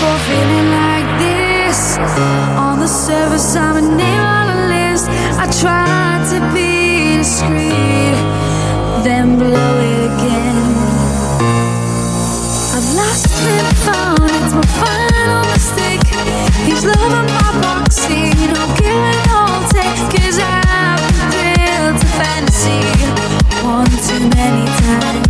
feeling like this. On the surface, I'm a name on a list. I try to be discreet, then blow it again. I've lost and found, it's my final mistake. He's loving my proxy, no give and no take. 'Cause I've been built to fantasy one too many times.